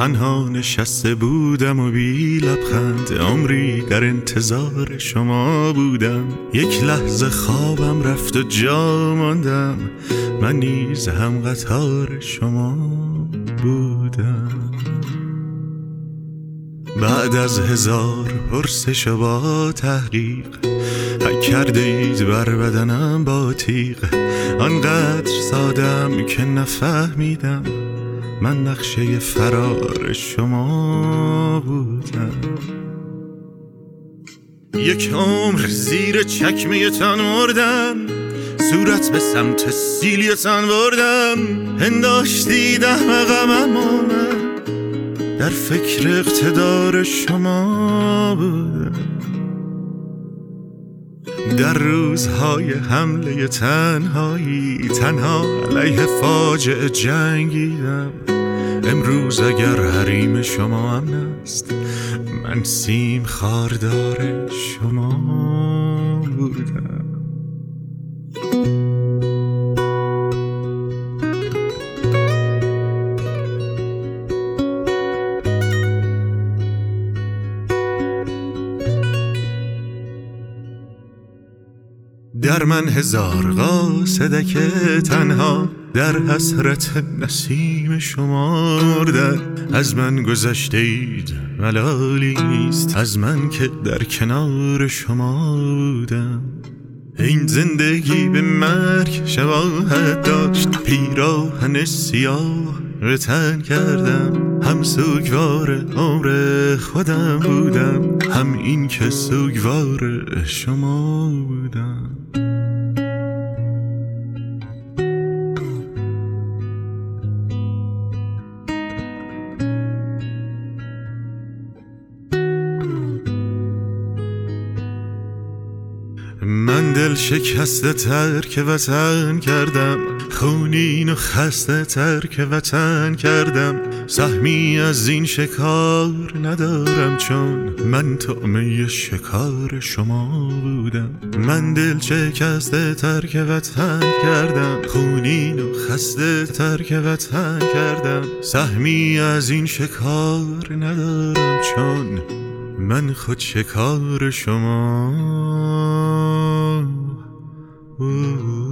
تنها نشسته بودم و بی لبخند، عمری در انتظار شما بودم. یک لحظه خوابم رفت و جا ماندم، من نیز هم قطار شما بودم. بعد از 1000 پرسش و با تحقیق، حک کرده اید بر بدنم با تیغ. آنقدر سادم که نفهمیدم من نقشه فرار شما بودم. یک عمر زیر چکمه تان مردم، صورت به سمت سیلیتان بردم. هنداشتید احمقم اما من در فکر اقتدار شما بودم. در روزهای حمله تنهایی تنها علیه فاجعه جنگیدم. امروز اگر حریم شما امن است، من سیم خاردار شما بودم. در من 1000 قاصده که تنها در حسرت نسیم شما مردن. از من گذشته اید ملالی نیست، از من که در کنار شما بودم. این زندگی به مرگ شباهت داشت، پیراهن سیاه به تن کردم. هم سوگوار عمر خودم بودم، هم این که سوگوار شما بودم. من دل شکسته ترک وطن کردم، خونین و خسته ترک وطن کردم. سهمی از این شکار ندارم چون من طعمه شکار شما بودم. من دل شکسته ترک وطن کردم، خونین و خسته ترک وطن کردم. سهمی از این شکار ندارم چون من خود شکار شما